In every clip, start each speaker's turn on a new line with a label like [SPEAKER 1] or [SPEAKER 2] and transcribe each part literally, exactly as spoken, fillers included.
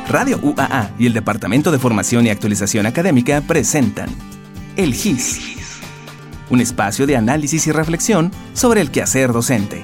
[SPEAKER 1] Radio U A A y el Departamento de Formación y Actualización Académica presentan El G I S, un espacio de análisis y reflexión sobre el quehacer docente.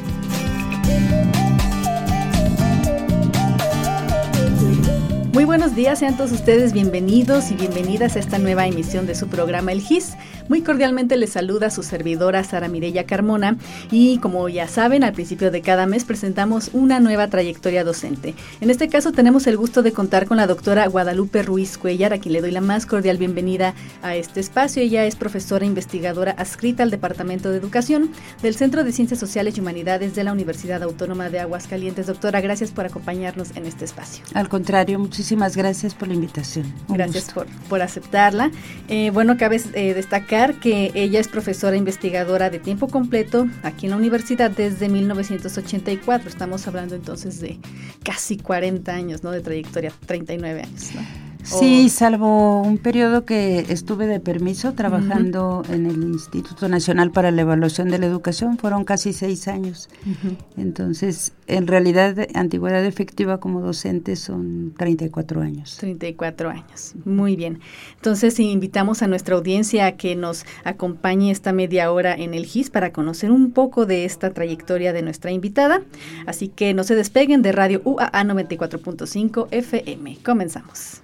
[SPEAKER 2] Muy buenos días, sean todos ustedes bienvenidos y bienvenidas a esta nueva emisión de su programa El G I S. Muy cordialmente les saluda su servidora Sara Mireya Carmona y como ya saben, al principio de cada mes presentamos una nueva trayectoria docente. En este caso tenemos el gusto de contar con la doctora Guadalupe Ruiz Cuellar, a quien le doy la más cordial bienvenida a este espacio. Ella es profesora investigadora adscrita al Departamento de Educación del Centro de Ciencias Sociales y Humanidades de la Universidad Autónoma de Aguascalientes. Doctora, gracias por acompañarnos en este espacio.
[SPEAKER 3] Al contrario, muchísimas gracias por la invitación. Un
[SPEAKER 2] gracias por, por aceptarla. Eh, bueno, cabe eh, destacar que ella es profesora investigadora de tiempo completo aquí en la universidad desde mil novecientos ochenta y cuatro. Estamos hablando entonces de casi cuarenta años, ¿no? De trayectoria, treinta y nueve años, ¿no?
[SPEAKER 3] Sí, salvo un periodo que estuve de permiso trabajando uh-huh. en el Instituto Nacional para la Evaluación de la Educación, fueron casi seis años. Uh-huh. Entonces, en realidad, antigüedad efectiva como docente son treinta y cuatro años.
[SPEAKER 2] treinta y cuatro años, muy bien. Entonces, invitamos a nuestra audiencia a que nos acompañe esta media hora en el G I S para conocer un poco de esta trayectoria de nuestra invitada. Así que no se despeguen de Radio U A A noventa y cuatro punto cinco F M. Comenzamos.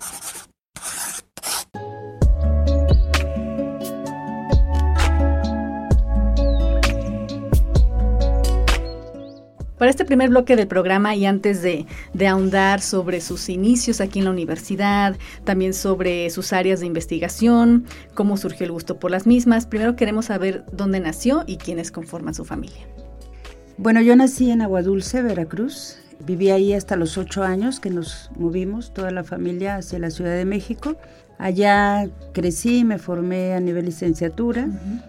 [SPEAKER 2] Para este primer bloque del programa y antes de, de ahondar sobre sus inicios aquí en la universidad, también sobre sus áreas de investigación, cómo surgió el gusto por las mismas, primero queremos saber dónde nació y quiénes conforman su familia.
[SPEAKER 3] Bueno, yo nací en Aguadulce, Veracruz. Viví ahí hasta los ocho años que nos movimos, toda la familia, hacia la Ciudad de México. Allá crecí, me formé a nivel licenciatura. Uh-huh.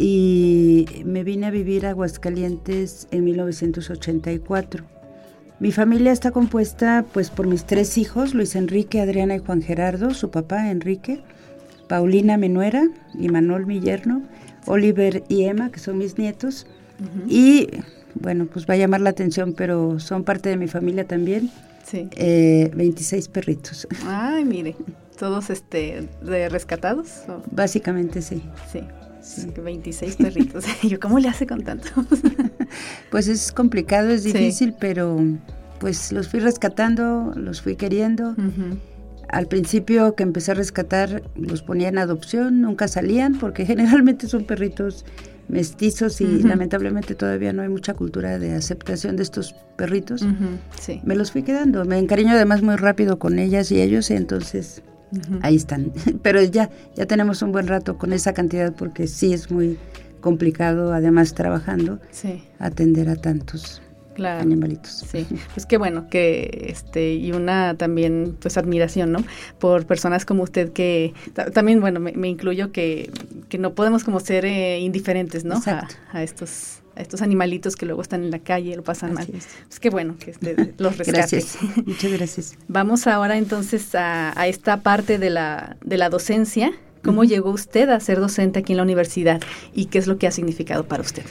[SPEAKER 3] Y me vine a vivir a Aguascalientes en mil novecientos ochenta y cuatro. Mi familia está compuesta pues por mis tres hijos, Luis Enrique, Adriana y Juan Gerardo, su papá Enrique, Paulina, mi nuera, y Manuel, mi yerno, Oliver y Emma, que son mis nietos. Uh-huh. Y bueno, pues va a llamar la atención, pero son parte de mi familia también. Sí. Eh, veintiséis perritos.
[SPEAKER 2] Ay, mire, todos este de rescatados. ¿O?
[SPEAKER 3] Básicamente sí.
[SPEAKER 2] Sí. Sí. veintiséis perritos. Yo, ¿cómo le hace con tanto?
[SPEAKER 3] Pues es complicado, es difícil, sí. Pero pues los fui rescatando, los fui queriendo. Uh-huh. Al principio que empecé a rescatar, los ponía en adopción, nunca salían porque generalmente son perritos mestizos y uh-huh. lamentablemente todavía no hay mucha cultura de aceptación de estos perritos. Uh-huh. Sí. Me los fui quedando, me encariño además muy rápido con ellas y ellos, y entonces... Uh-huh. Ahí están, pero ya ya tenemos un buen rato con esa cantidad porque sí es muy complicado, además trabajando, sí. atender a tantos claro. animalitos.
[SPEAKER 2] Sí, pues qué bueno que este y una también pues admiración, ¿no? Por personas como usted que t- también bueno me, me incluyo que que no podemos como ser eh, indiferentes, ¿no? A, a estos a estos animalitos que luego están en la calle y lo pasan Así mal. Es. Pues qué bueno que este, los rescate.
[SPEAKER 3] Gracias, muchas gracias.
[SPEAKER 2] Vamos ahora entonces a, a esta parte de la, de la docencia. ¿Cómo uh-huh. llegó usted a ser docente aquí en la universidad y qué es lo que ha significado para usted?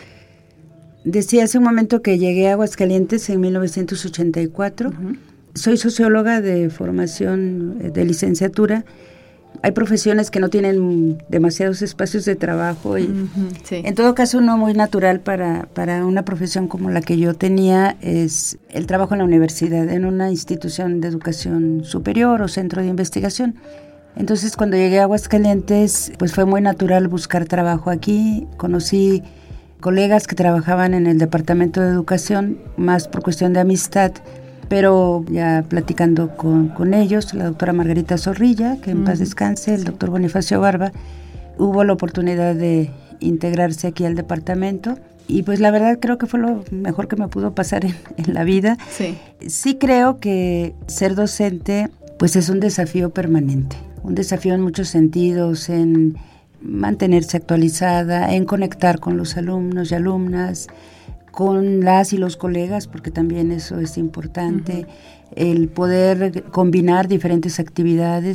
[SPEAKER 3] Decía hace un momento que llegué a Aguascalientes en mil novecientos ochenta y cuatro. Uh-huh. Soy socióloga de formación de licenciatura. Hay profesiones que no tienen demasiados espacios de trabajo y uh-huh, sí. en todo caso uno muy natural para, para una profesión como la que yo tenía es el trabajo en la universidad, en una institución de educación superior o centro de investigación. Entonces cuando llegué a Aguascalientes pues fue muy natural buscar trabajo aquí. Conocí colegas que trabajaban en el departamento de educación más por cuestión de amistad, pero ya platicando con, con ellos, la doctora Margarita Zorrilla, que en mm. paz descanse, el doctor Bonifacio Barba, hubo la oportunidad de integrarse aquí al departamento y pues la verdad creo que fue lo mejor que me pudo pasar en, en la vida. Sí. Sí creo que ser docente pues es un desafío permanente, un desafío en muchos sentidos, en mantenerse actualizada, en conectar con los alumnos y alumnas, con las y los colegas, porque también eso es importante, uh-huh. el poder combinar diferentes actividades.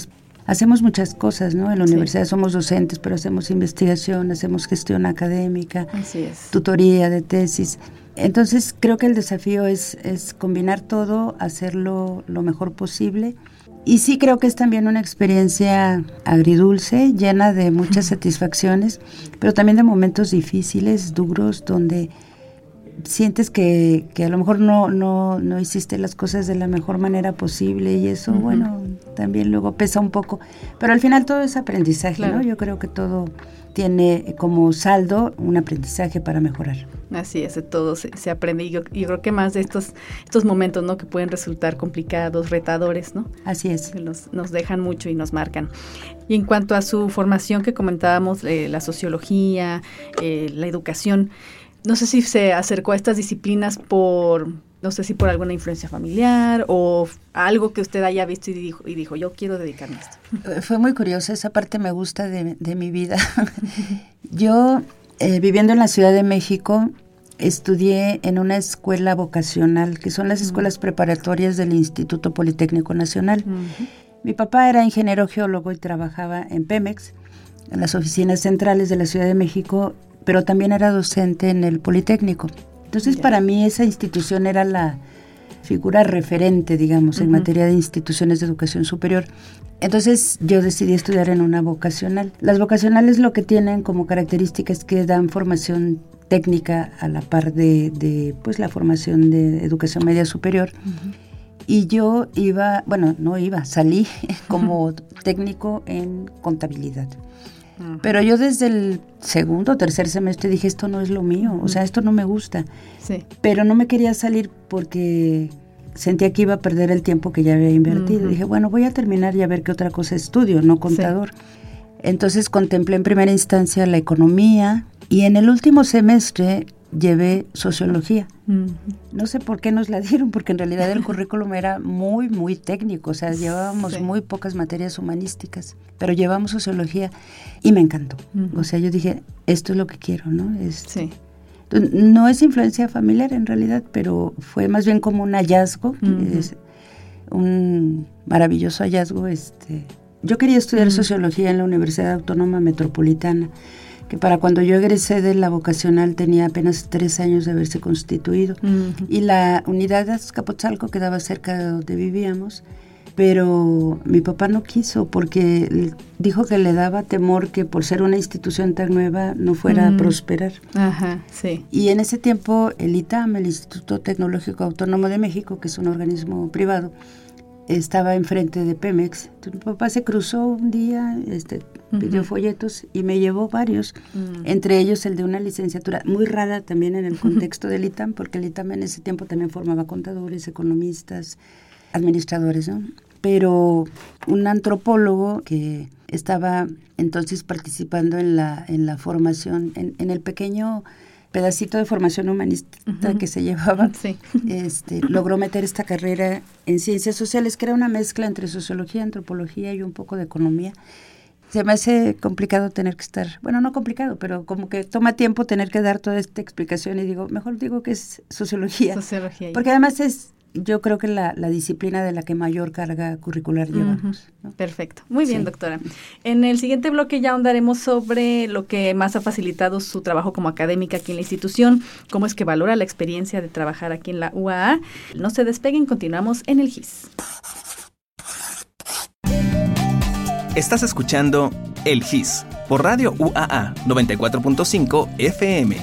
[SPEAKER 3] hacemos muchas cosas, ¿no? En la
[SPEAKER 2] Sí.
[SPEAKER 3] universidad somos docentes, pero hacemos investigación, hacemos gestión académica,
[SPEAKER 2] Así es.
[SPEAKER 3] tutoría de tesis. Entonces creo que el desafío es, es combinar todo, hacerlo lo mejor posible. Y sí creo que es también una experiencia agridulce, llena de muchas satisfacciones, pero también de momentos difíciles, duros, donde sientes que, que a lo mejor no, no, no hiciste las cosas de la mejor manera posible y eso, uh-huh. bueno, también luego pesa un poco. Pero al final todo es aprendizaje, claro. ¿no? Yo creo que todo tiene como saldo un aprendizaje para mejorar.
[SPEAKER 2] Así es, de todo se, se aprende y yo, yo creo que más de estos estos momentos, ¿no? Que pueden resultar complicados, retadores, ¿no?
[SPEAKER 3] Así es.
[SPEAKER 2] Que nos, nos dejan mucho y nos marcan. Y en cuanto a su formación que comentábamos, eh, la sociología, eh, la educación, no sé si se acercó a estas disciplinas por, no sé si por alguna influencia familiar o algo que usted haya visto y dijo, y dijo yo quiero dedicarme a esto.
[SPEAKER 3] Fue muy curiosa, esa parte me gusta de, de mi vida. Yo, eh, viviendo en la Ciudad de México, estudié en una escuela vocacional, que son las uh-huh. escuelas preparatorias del Instituto Politécnico Nacional. Uh-huh. Mi papá era ingeniero geólogo y trabajaba en Pemex, en las oficinas centrales de la Ciudad de México, pero también era docente en el Politécnico. Entonces, yeah. para mí esa institución era la figura referente, digamos, uh-huh. en materia de instituciones de educación superior. Entonces, yo decidí estudiar en una vocacional. Las vocacionales lo que tienen como característica es que dan formación técnica a la par de, de pues, la formación de educación media superior. Uh-huh. Y yo iba, bueno, no iba, salí como uh-huh. técnico en contabilidad. Uh-huh. Pero yo desde el segundo o tercer semestre dije, esto no es lo mío, uh-huh. o sea, esto no me gusta. Sí. Pero no me quería salir porque sentía que iba a perder el tiempo que ya había invertido. Uh-huh. Dije, bueno, voy a terminar y a ver qué otra cosa estudio, no contador. Sí. Entonces contemplé en primera instancia la economía y en el último semestre llevé sociología. Uh-huh. No sé por qué nos la dieron, porque en realidad el currículum era muy, muy técnico, o sea, llevábamos sí. muy pocas materias humanísticas, pero llevamos sociología y me encantó. Uh-huh. O sea, yo dije, esto es lo que quiero, ¿no? Este, sí. No es influencia familiar en realidad, pero fue más bien como un hallazgo, uh-huh. es un maravilloso hallazgo. Este, yo quería estudiar uh-huh. sociología en la Universidad Autónoma Metropolitana, que para cuando yo egresé de la vocacional tenía apenas tres años de haberse constituido. Uh-huh. Y la unidad de Azcapotzalco quedaba cerca de donde vivíamos, pero mi papá no quiso porque dijo que le daba temor que por ser una institución tan nueva no fuera uh-huh. a prosperar. Ajá, sí. Y en ese tiempo el I T A M, el Instituto Tecnológico Autónomo de México, que es un organismo privado, estaba enfrente de Pemex. Entonces, mi papá se cruzó un día, este, uh-huh. pidió folletos y me llevó varios, uh-huh. entre ellos el de una licenciatura muy rara también en el contexto del I T A M, porque el I T A M en ese tiempo también formaba contadores, economistas, administradores, ¿no? Pero un antropólogo que estaba entonces participando en la, en la formación, en, en el pequeño pedacito de formación humanista uh-huh. que se llevaba, sí. este, logró meter esta carrera en ciencias sociales, que era una mezcla entre sociología, antropología y un poco de economía. Se me hace complicado tener que estar, bueno, no complicado, pero como que toma tiempo tener que dar toda esta explicación y digo, mejor digo que es sociología. Sociología. Porque además es, yo creo que la, la disciplina de la que mayor carga curricular uh-huh. llevamos, ¿no?
[SPEAKER 2] Perfecto. Muy bien, sí. doctora. En el siguiente bloque ya ahondaremos sobre lo que más ha facilitado su trabajo como académica aquí en la institución, cómo es que valora la experiencia de trabajar aquí en la U A A. No se despeguen, continuamos en el G I S.
[SPEAKER 1] Estás escuchando el G I S por Radio U A A noventa y cuatro punto cinco F M.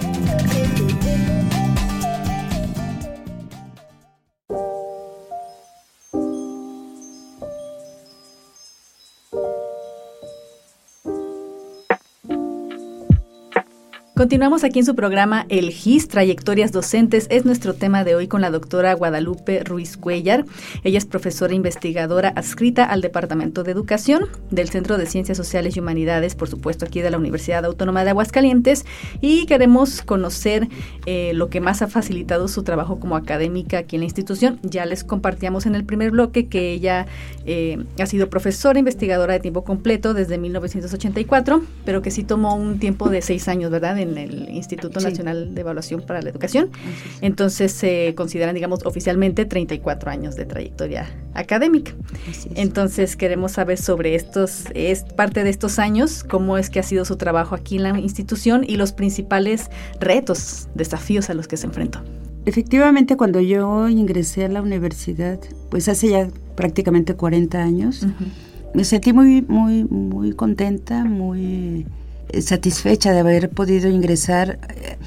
[SPEAKER 2] Continuamos aquí en su programa El G I S, Trayectorias Docentes. Es nuestro tema de hoy con la doctora Guadalupe Ruiz Cuéllar. Ella es profesora investigadora adscrita al Departamento de Educación del Centro de Ciencias Sociales y Humanidades, por supuesto aquí de la Universidad Autónoma de Aguascalientes, y queremos conocer eh, lo que más ha facilitado su trabajo como académica aquí en la institución. Ya les compartíamos en el primer bloque que ella eh, ha sido profesora investigadora de tiempo completo desde mil novecientos ochenta y cuatro, pero que sí tomó un tiempo de seis años, ¿verdad?, en en el Instituto
[SPEAKER 3] Sí.
[SPEAKER 2] Nacional de Evaluación para la Educación.
[SPEAKER 3] Así es.
[SPEAKER 2] Entonces se consideran, digamos, oficialmente treinta y cuatro años de trayectoria académica.
[SPEAKER 3] Así es.
[SPEAKER 2] Entonces queremos saber sobre estos, es parte de estos años, cómo es que ha sido su trabajo aquí en la institución y los principales retos, desafíos a los que se enfrentó.
[SPEAKER 3] Efectivamente, cuando yo ingresé a la universidad, pues hace ya prácticamente cuarenta años, uh-huh. me sentí muy, muy, muy contenta, muy satisfecha de haber podido ingresar.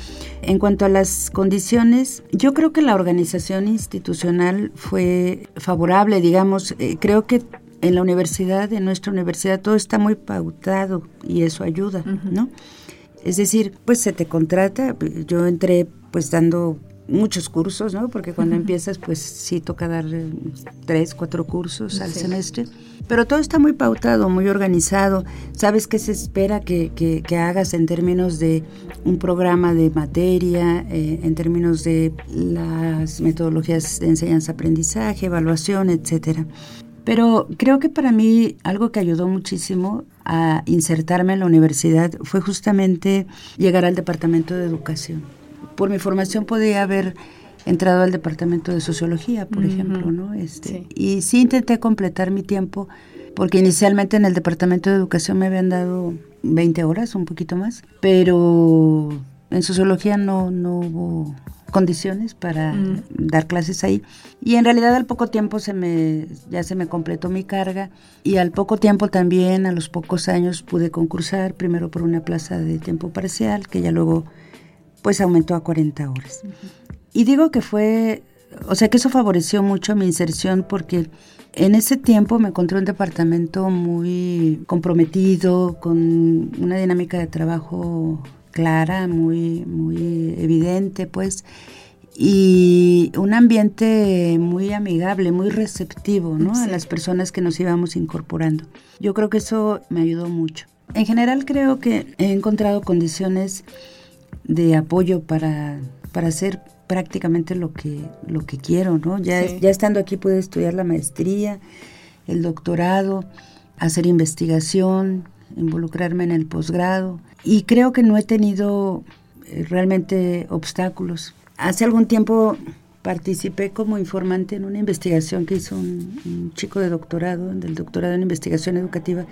[SPEAKER 3] En cuanto a las condiciones, yo creo que la organización institucional fue favorable, digamos, eh, creo que en la universidad, en nuestra universidad, todo está muy pautado y eso ayuda, uh-huh. ¿no? Es decir, pues se te contrata, yo entré pues dando muchos cursos, ¿no? Porque cuando uh-huh. empiezas, pues sí toca dar tres, cuatro cursos al sí. semestre. Pero todo está muy pautado, muy organizado. Sabes qué se espera que, que, que hagas en términos de un programa de materia, eh, en términos de las metodologías de enseñanza-aprendizaje, evaluación, etcétera. Pero creo que para mí algo que ayudó muchísimo a insertarme en la universidad fue justamente llegar al departamento de educación. Por mi formación podía haber entrado al departamento de sociología, por uh-huh. ejemplo, ¿no? Este, sí. Y sí intenté completar mi tiempo, porque inicialmente en el departamento de educación me habían dado veinte horas, un poquito más, pero en sociología no, no hubo condiciones para uh-huh. dar clases ahí. Y en realidad al poco tiempo se me ya se me completó mi carga, y al poco tiempo también, a los pocos años, pude concursar, primero por una plaza de tiempo parcial, que ya luego pues aumentó a cuarenta horas. Uh-huh. Y digo que fue, o sea que eso favoreció mucho mi inserción, porque en ese tiempo me encontré un departamento muy comprometido, con una dinámica de trabajo clara, muy, muy evidente, pues, y un ambiente muy amigable, muy receptivo, ¿no? Sí. A las personas que nos íbamos incorporando. Yo creo que eso me ayudó mucho. En general creo que he encontrado condiciones de apoyo para, para hacer prácticamente lo que, lo que quiero, ¿no? Ya, sí. ya estando aquí pude estudiar la maestría, el doctorado, hacer investigación, involucrarme en el posgrado, y creo que no he tenido eh, realmente obstáculos. Hace algún tiempo participé como informante en una investigación que hizo un, un chico de doctorado, del doctorado en investigación educativa,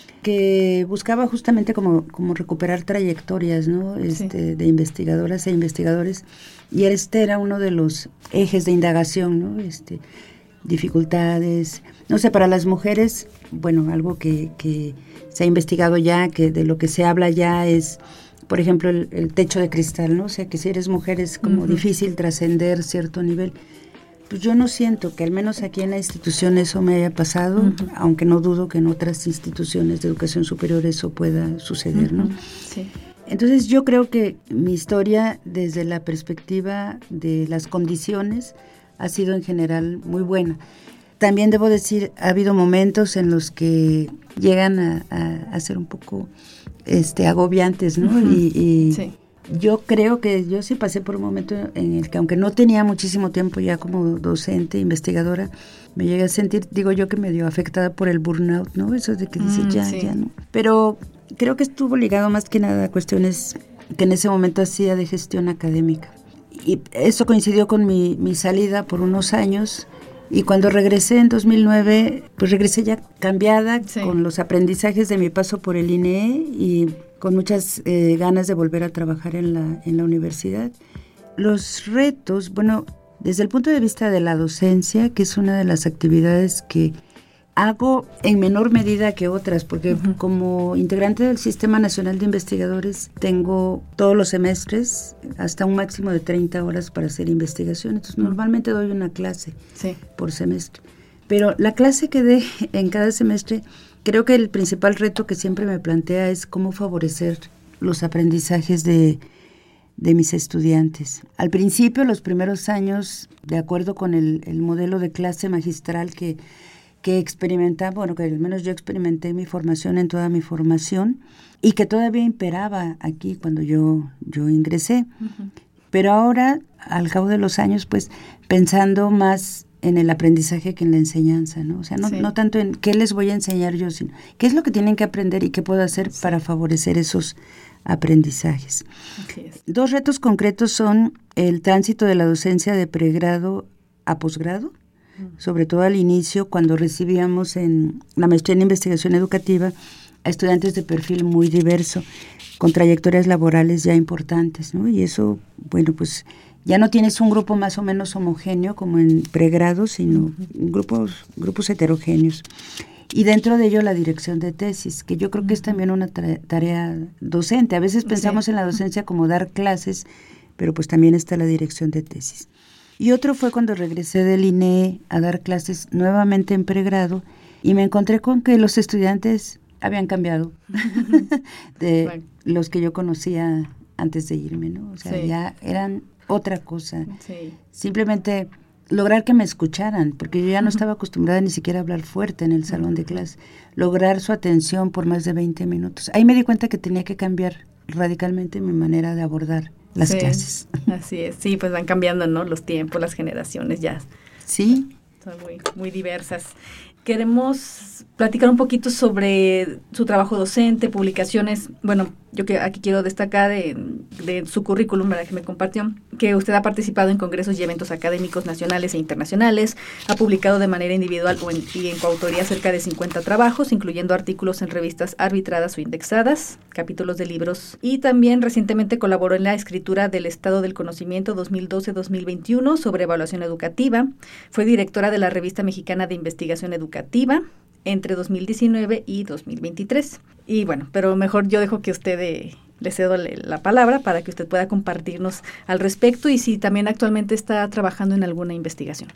[SPEAKER 3] que buscaba justamente como, como recuperar trayectorias, ¿no? Este, sí. de investigadoras e investigadores, y este era uno de los ejes de indagación, ¿no? Este, dificultades, no sé, para las mujeres, bueno, algo que, que se ha investigado ya, que de lo que se habla ya es, por ejemplo, el, el techo de cristal, ¿no? O sea, que si eres mujer es como uh-huh. difícil trascender cierto nivel. Pues yo no siento que al menos aquí en la institución eso me haya pasado, uh-huh. aunque no dudo que en otras instituciones de educación superior eso pueda suceder, ¿no?
[SPEAKER 2] Uh-huh. Sí.
[SPEAKER 3] Entonces yo creo que mi historia desde la perspectiva de las condiciones ha sido en general muy buena. También debo decir, ha habido momentos en los que llegan a, a, a ser un poco este, agobiantes, ¿no? Uh-huh. Y, y sí. Yo creo que yo sí pasé por un momento en el que, aunque no tenía muchísimo tiempo ya como docente, investigadora, me llegué a sentir, digo yo, que medio afectada por el burnout, ¿no? Eso de que dices, mm, ya, sí. ya, ¿no? Pero creo que estuvo ligado más que nada a cuestiones que en ese momento hacía de gestión académica. Y eso coincidió con mi, mi salida por unos años, y cuando regresé en dos mil nueve, pues regresé ya cambiada, sí. con los aprendizajes de mi paso por el I N E y con muchas eh, ganas de volver a trabajar en la, en la universidad. Los retos, bueno, desde el punto de vista de la docencia, que es una de las actividades que hago en menor medida que otras, porque uh-huh. como integrante del Sistema Nacional de Investigadores tengo todos los semestres hasta un máximo de treinta horas para hacer investigación. Entonces, uh-huh. normalmente doy una clase sí. por semestre. Pero la clase que dé en cada semestre, creo que el principal reto que siempre me plantea es cómo favorecer los aprendizajes de, de mis estudiantes. Al principio, los primeros años, de acuerdo con el, el modelo de clase magistral que que experimentaba, bueno, que al menos yo experimenté mi formación en toda mi formación, y que todavía imperaba aquí cuando yo, yo ingresé. Uh-huh. Pero ahora, al cabo de los años, pues, pensando más en el aprendizaje que en la enseñanza, ¿no? O sea, no, sí. no tanto en qué les voy a enseñar yo, sino qué es lo que tienen que aprender y qué puedo hacer sí. para favorecer esos aprendizajes.
[SPEAKER 2] Así es.
[SPEAKER 3] Dos retos concretos son el tránsito de la docencia de pregrado a posgrado, mm. sobre todo al inicio, cuando recibíamos en la maestría en investigación educativa a estudiantes de perfil muy diverso, con trayectorias laborales ya importantes, ¿no? Y eso, bueno, pues ya no tienes un grupo más o menos homogéneo como en pregrado, sino uh-huh. grupos, grupos heterogéneos. Y dentro de ello la dirección de tesis, que yo creo uh-huh. que es también una tra- tarea docente. A veces pensamos sí. en la docencia como dar clases, pero pues también está la dirección de tesis. Y otro fue cuando regresé del I N E a dar clases nuevamente en pregrado y me encontré con que los estudiantes habían cambiado de bueno. los que yo conocía antes de irme, ¿no? O sea, sí. ya eran otra cosa. Sí. Simplemente lograr que me escucharan, porque yo ya no estaba acostumbrada ni siquiera a hablar fuerte en el salón de clase. Lograr su atención por más de veinte minutos. Ahí me di cuenta que tenía que cambiar radicalmente mi manera de abordar las
[SPEAKER 2] sí,
[SPEAKER 3] clases.
[SPEAKER 2] Así es. Sí, pues van cambiando, ¿no? Los tiempos, las generaciones ya.
[SPEAKER 3] Sí.
[SPEAKER 2] Son muy, muy diversas. Queremos platicar un poquito sobre su trabajo docente, publicaciones. Bueno, yo que aquí quiero destacar de, de su currículum, ¿verdad?, que me compartió, que usted ha participado en congresos y eventos académicos nacionales e internacionales, ha publicado de manera individual o en, y en coautoría cerca de cincuenta trabajos, incluyendo artículos en revistas arbitradas o indexadas, capítulos de libros, y también recientemente colaboró en la escritura del Estado del Conocimiento dos mil doce a dos mil veintiuno sobre evaluación educativa. Fue directora de la Revista Mexicana de Investigación Educativa entre dos mil diecinueve y dos mil veintitrés. Y bueno, pero mejor yo dejo que usted eh, le cedo la palabra para que usted pueda compartirnos al respecto y si también actualmente está trabajando en alguna investigación.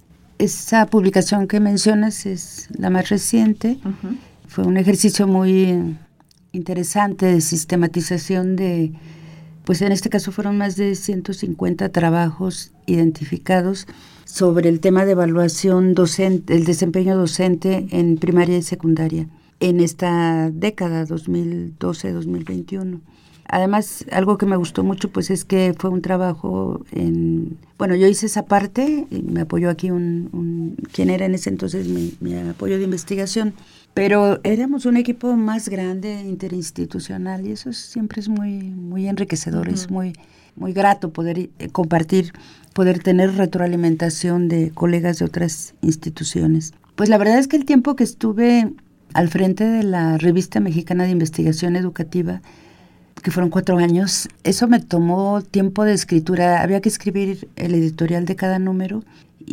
[SPEAKER 3] Esa publicación que mencionas es la más reciente. Uh-huh. Fue un ejercicio muy interesante de sistematización de, pues en este caso fueron más de ciento cincuenta trabajos identificados sobre el tema de evaluación docente, el desempeño docente en primaria y secundaria en esta década dos mil doce a dos mil veintiuno. Además, algo que me gustó mucho pues es que fue un trabajo en, bueno, yo hice esa parte, y me apoyó aquí un, un quien era en ese entonces mi, mi apoyo de investigación, pero éramos un equipo más grande, interinstitucional, y eso siempre es muy, muy enriquecedor, uh-huh. es muy, muy grato poder eh, compartir, poder tener retroalimentación de colegas de otras instituciones. Pues la verdad es que el tiempo que estuve al frente de la Revista Mexicana de Investigación Educativa, que fueron cuatro años, eso me tomó tiempo de escritura. Había que escribir el editorial de cada número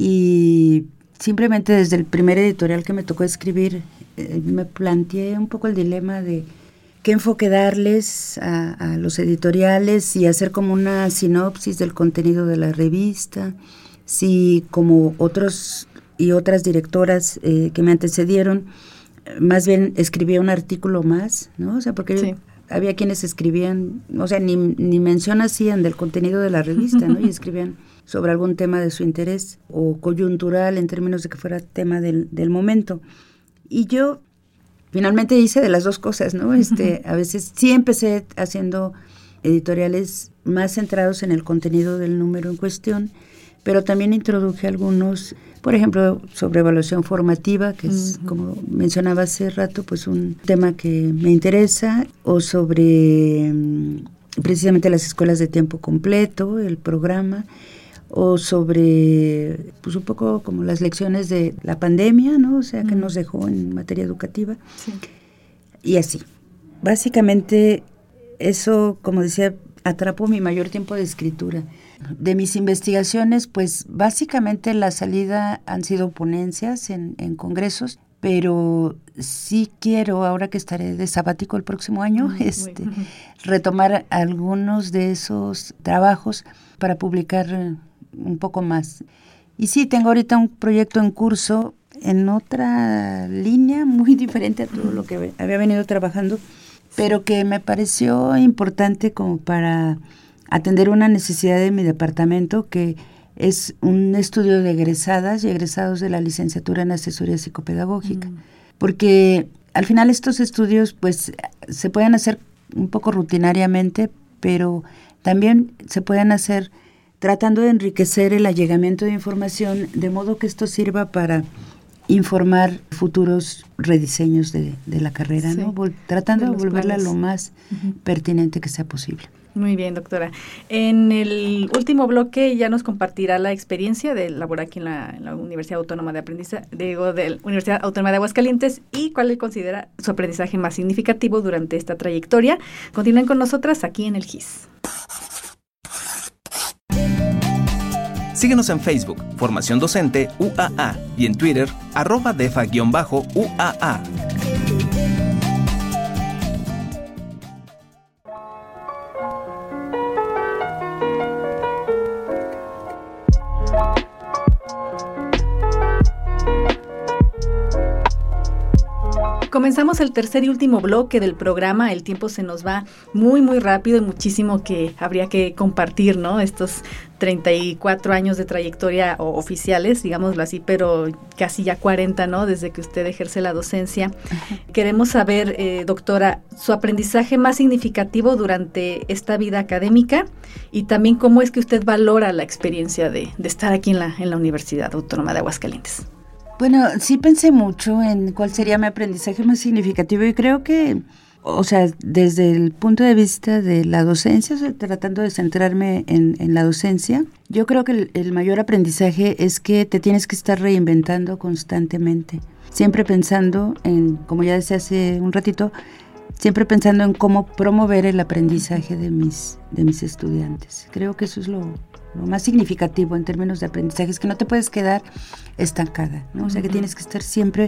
[SPEAKER 3] y simplemente desde el primer editorial que me tocó escribir, eh, me planteé un poco el dilema de qué enfoque darles a, a los editoriales y hacer como una sinopsis del contenido de la revista, si como otros y otras directoras eh, que me antecedieron, más bien escribía un artículo más, ¿no? O sea, porque sí. había quienes escribían, o sea, ni, ni mención hacían del contenido de la revista, ¿no? Y escribían sobre algún tema de su interés o coyuntural en términos de que fuera tema del, del momento. Y yo finalmente hice de las dos cosas, ¿no? Este, a veces sí empecé haciendo editoriales más centrados en el contenido del número en cuestión, pero también introduje algunos, por ejemplo, sobre evaluación formativa, que es, uh-huh. como mencionaba hace rato, pues un tema que me interesa, o sobre precisamente las escuelas de tiempo completo, el programa, o sobre, pues un poco como las lecciones de la pandemia, ¿no? O sea, que uh-huh. nos dejó en materia educativa, sí. y así. Básicamente, eso, como decía, atrapó mi mayor tiempo de escritura. De mis investigaciones, pues básicamente la salida han sido ponencias en, en congresos, pero sí quiero, ahora que estaré de sabático el próximo año, mm, este, retomar algunos de esos trabajos para publicar un poco más. Y sí, tengo ahorita un proyecto en curso en otra línea muy diferente a todo lo que había venido trabajando, pero que me pareció importante como para atender una necesidad de mi departamento, que es un estudio de egresadas y egresados de la licenciatura en asesoría psicopedagógica. Mm. Porque al final estos estudios pues se pueden hacer un poco rutinariamente, pero también se pueden hacer tratando de enriquecer el allegamiento de información, de modo que esto sirva para informar futuros rediseños de, de la carrera, sí, ¿no? Vol- tratando de, de volverla planes. Lo más uh-huh. pertinente que sea posible.
[SPEAKER 2] Muy bien, doctora. En el último bloque ya nos compartirá la experiencia de laborar aquí en la, en la Universidad Autónoma de Aprendizaje, digo, de la Universidad Autónoma de Aguascalientes y cuál le considera su aprendizaje más significativo durante esta trayectoria. Continúen con nosotras aquí en el G I S.
[SPEAKER 1] Síguenos en Facebook, Formación Docente U A A, y en Twitter, arroba defa-U A A.
[SPEAKER 2] Comenzamos el tercer y último bloque del programa. El tiempo se nos va muy, muy rápido y muchísimo que habría que compartir, ¿no? Estos treinta y cuatro años de trayectoria o, oficiales, digámoslo así, pero casi ya cuarenta, ¿no? Desde que usted ejerce la docencia. Uh-huh. Queremos saber, eh, doctora, su aprendizaje más significativo durante esta vida académica y también cómo es que usted valora la experiencia de, de estar aquí en la, en la Universidad Autónoma de Aguascalientes.
[SPEAKER 3] Bueno, sí pensé mucho en cuál sería mi aprendizaje más significativo y creo que, o sea, desde el punto de vista de la docencia, o sea, tratando de centrarme en, en la docencia, yo creo que el, el mayor aprendizaje es que te tienes que estar reinventando constantemente, siempre pensando en, como ya decía hace un ratito, siempre pensando en cómo promover el aprendizaje de mis, de mis estudiantes. Creo que eso es lo... lo más significativo en términos de aprendizaje es que no te puedes quedar estancada, ¿no? O sea, que tienes que estar siempre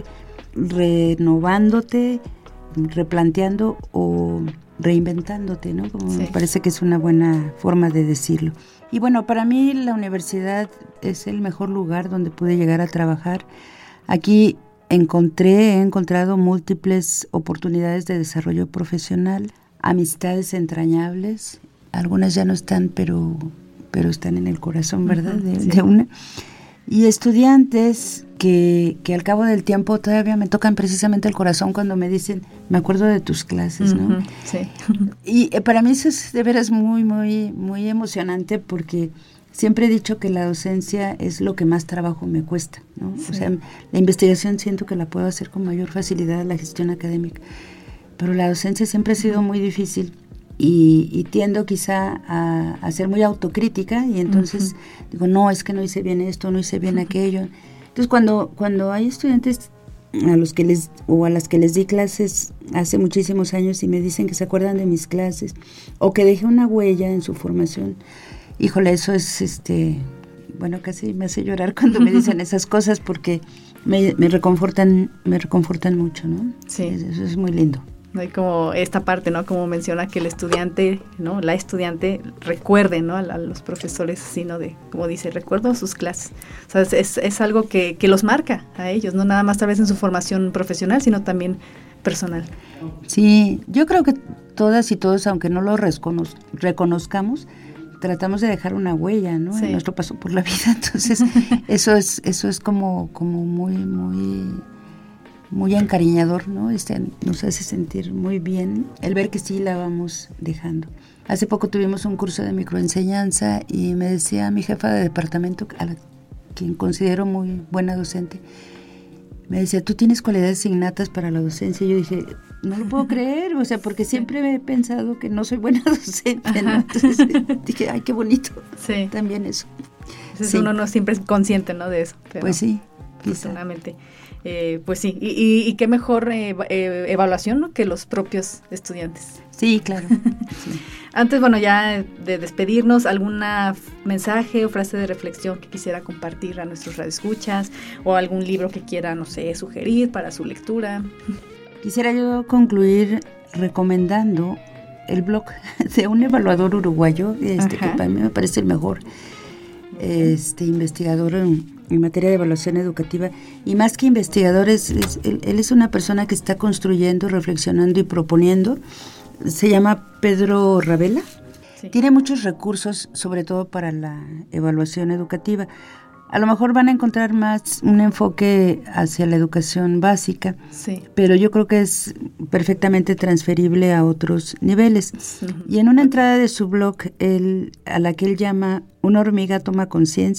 [SPEAKER 3] renovándote, replanteando o reinventándote, ¿no? Como sí. Me parece que es una buena forma de decirlo. Y bueno, para mí la universidad es el mejor lugar donde pude llegar a trabajar. Aquí encontré, he encontrado múltiples oportunidades de desarrollo profesional, amistades entrañables, algunas ya no están, pero... pero están en el corazón, ¿verdad? De, sí. de una. Y estudiantes que, que al cabo del tiempo todavía me tocan precisamente el corazón cuando me dicen, me acuerdo de tus clases, ¿no? Uh-huh, sí. Y eh, para mí eso es de veras muy, muy, muy emocionante porque siempre he dicho que la docencia es lo que más trabajo me cuesta, ¿no? Sí. O sea, la investigación siento que la puedo hacer con mayor facilidad, la gestión académica, pero la docencia siempre ha sido muy difícil. Y, y tiendo quizá a, a ser muy autocrítica y entonces uh-huh. digo, no, es que no hice bien esto, no hice bien uh-huh. aquello. Entonces cuando, cuando hay estudiantes a los que les o a las que les di clases hace muchísimos años y me dicen que se acuerdan de mis clases o que dejé una huella en su formación, híjole, eso es, este bueno, casi me hace llorar cuando me dicen esas cosas porque me, me reconfortan, me reconfortan mucho, ¿no? Sí. Eso es muy lindo.
[SPEAKER 2] Hay como esta parte, ¿no? Como menciona que el estudiante, ¿no? La estudiante recuerde, ¿no? A, a los profesores, sino de, como dice, recuerdo sus clases. O sea, es, es algo que, que los marca a ellos, no nada más tal vez en su formación profesional, sino también personal.
[SPEAKER 3] Sí, yo creo que todas y todos, aunque no lo recono- reconozcamos, tratamos de dejar una huella, ¿no? Sí. En nuestro paso por la vida. Entonces, eso es, eso es como, como muy, muy... muy encariñador, ¿no? Este, nos hace sentir muy bien el ver que sí la vamos dejando. Hace poco tuvimos un curso de microenseñanza y me decía mi jefa de departamento, a la, quien considero muy buena docente, me decía, tú tienes cualidades innatas para la docencia. Y yo dije, no lo puedo creer, o sea, porque siempre he pensado que no soy buena docente, ¿no? Entonces dije, ay, qué bonito. Sí. También eso.
[SPEAKER 2] Entonces sí. Uno no siempre es consciente, ¿no? De eso.
[SPEAKER 3] Pues sí.
[SPEAKER 2] Afortunadamente. Eh, pues sí, y, y, y qué mejor eh, eh, evaluación, ¿no? Que los propios estudiantes.
[SPEAKER 3] Sí, claro. Sí.
[SPEAKER 2] Antes, bueno, ya de despedirnos, ¿alguna mensaje o frase de reflexión que quisiera compartir a nuestros radioescuchas o algún libro que quiera, no sé, sugerir para su lectura?
[SPEAKER 3] Quisiera yo concluir recomendando el blog de un evaluador uruguayo, este, que para mí me parece el mejor este investigador en en materia de evaluación educativa, y más que investigador, es, es, él, él es una persona que está construyendo, reflexionando y proponiendo. Se llama Pedro Ravela. Sí. Tiene muchos recursos, sobre todo para la evaluación educativa. A lo mejor van a encontrar más un enfoque hacia la educación básica, sí. pero yo creo que es perfectamente transferible a otros niveles. Sí. Y en una entrada de su blog, él, a la que él llama Una hormiga toma conciencia,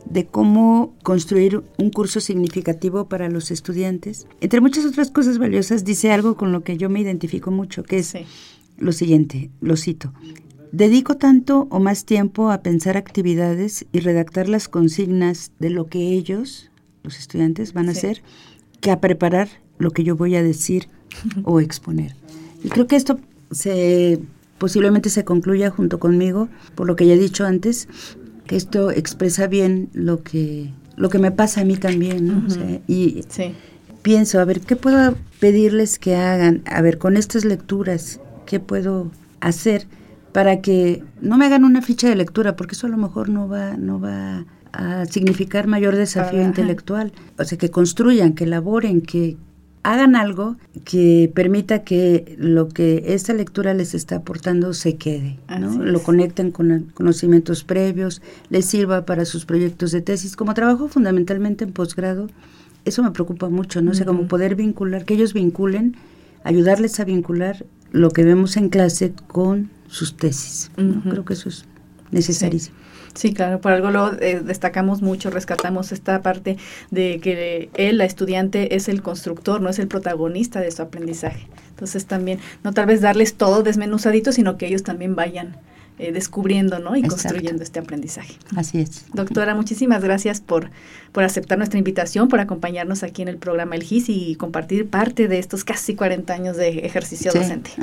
[SPEAKER 3] de cómo construir un curso significativo para los estudiantes. Entre muchas otras cosas valiosas, dice algo con lo que yo me identifico mucho, que es sí. lo siguiente, lo cito: dedico tanto o más tiempo a pensar actividades y redactar las consignas de lo que ellos, los estudiantes, van a sí. hacer, que a preparar lo que yo voy a decir o exponer. Y creo que esto se posiblemente se concluya junto conmigo, por lo que ya he dicho antes, que esto expresa bien lo que lo que me pasa a mí también, ¿no? Uh-huh. O sea, y sí. pienso, a ver, ¿qué puedo pedirles que hagan? A ver, con estas lecturas, ¿qué puedo hacer para que no me hagan una ficha de lectura? Porque eso a lo mejor no va, no va a significar mayor desafío uh-huh. intelectual. O sea, que construyan, que elaboren, que hagan algo que permita que lo que esta lectura les está aportando se quede, ¿no? Lo conecten con conocimientos previos, les sirva para sus proyectos de tesis. Como trabajo fundamentalmente en posgrado, eso me preocupa mucho, ¿no? Uh-huh. O sea, como poder vincular, que ellos vinculen, ayudarles a vincular lo que vemos en clase con sus tesis, ¿no? Uh-huh. Creo que eso es necesarísimo.
[SPEAKER 2] Sí. Sí, claro, por algo lo eh, destacamos mucho, rescatamos esta parte de que él, la estudiante, es el constructor, no es el protagonista de su aprendizaje. Entonces también, no tal vez darles todo desmenuzadito, sino que ellos también vayan eh, descubriendo, ¿no? Y Exacto. construyendo este aprendizaje.
[SPEAKER 3] Así es.
[SPEAKER 2] Doctora, muchísimas gracias por, por aceptar nuestra invitación, por acompañarnos aquí en el programa El G I S y compartir parte de estos casi cuarenta años de ejercicio sí. docente.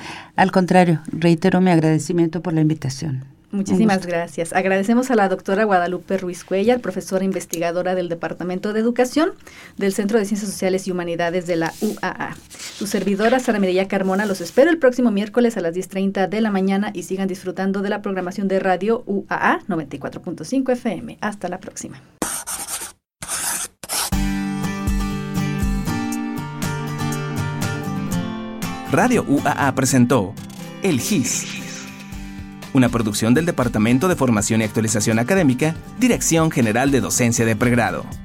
[SPEAKER 3] Al contrario, reitero mi agradecimiento por la invitación.
[SPEAKER 2] Muchísimas gracias. Agradecemos a la doctora Guadalupe Ruiz Cuellar, profesora investigadora del Departamento de Educación del Centro de Ciencias Sociales y Humanidades de la U A A. Su servidora, Sara Mireya Carmona, los espero el próximo miércoles a las diez treinta de la mañana y sigan disfrutando de la programación de radio U A A noventa y cuatro punto cinco F M. Hasta la próxima.
[SPEAKER 1] Radio U A A presentó El G I S, una producción del Departamento de Formación y Actualización Académica, Dirección General de Docencia de Pregrado.